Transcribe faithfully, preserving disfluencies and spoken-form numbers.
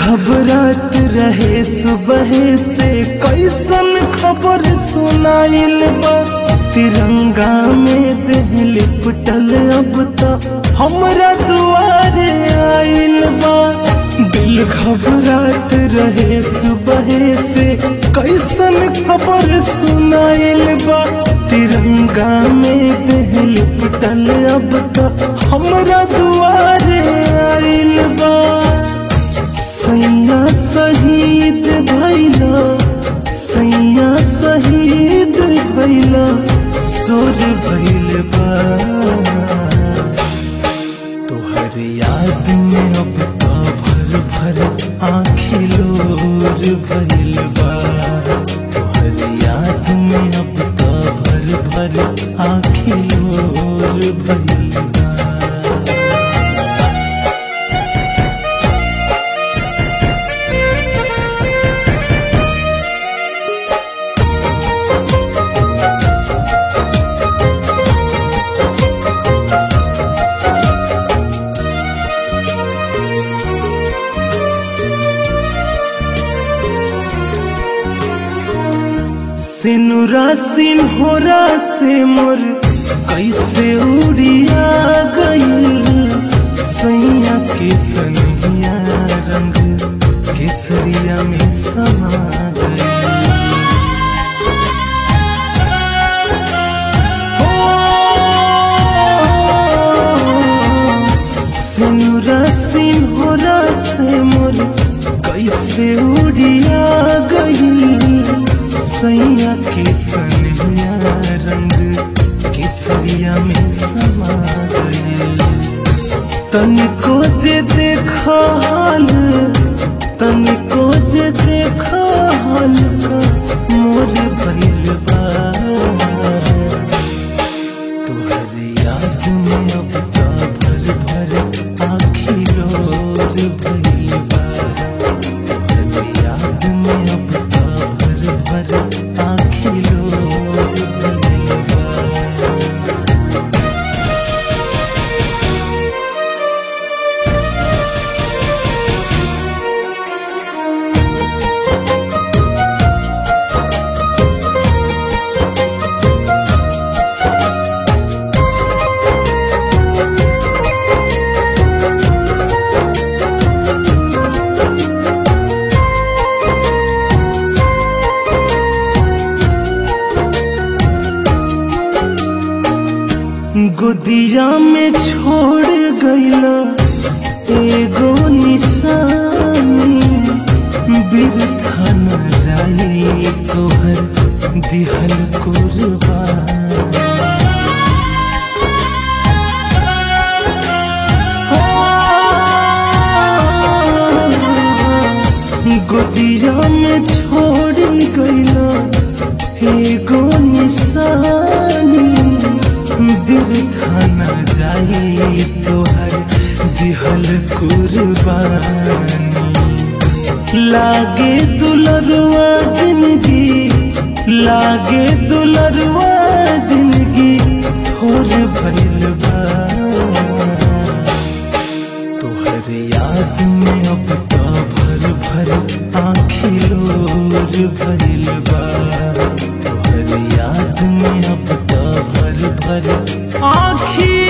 घबरात रहे सुबह से कैसन खबर सुनाइल बा। तिरंगा में देह लिपटल अब तो हमरा दुआरे आइल बा। दिल घबरात रहे सुबह से कैसन खबर सुनाइल बा। तिरंगा में देह लिपटल अब तो हमरा दुआरे आइल बा। सैया शहीद भैला सैया शहीद भैला सोर भैल बा। तोहर याद में अब तो भर भर आँखी लोर भैल बा। तोहर याद में अब तो भर भर आँखी लोर भैल बा। सिनुरा सिन्होरा से मोर कैसे उड़िया गई। सैया के सनहिया रंग केसरिया में समा गई। सिनुरा सिन्होरा से मोर कैसे उड़िया गई। सैया के सनहिया रंग केसरिया में समा गई। तनिको जे देखा हाल तनिको जे देखा हाल का मोर भइल बा। तोहर याद में अब तो भर भर आँखी लोर भइल बा। तोहर याद में अब तो भर भर आँखी लोर भइल बा। गोदिया में छोड़ गईला एगो निशानी। बिरथा न जाई तोहर दिहल कुर्बानी। गोदिया में छोड़ गईला एगो निशानी। बिरथा न जाई तोहर दिहल कुर्बानी। लागे दुलरुआ जिंदगी लागे दुलरुआ जिंदगी थोर भइल बा। तोहर याद में अब तो भर भर आँखी लोर भइल बा। तोहर याद में अब तो भर भर आँखी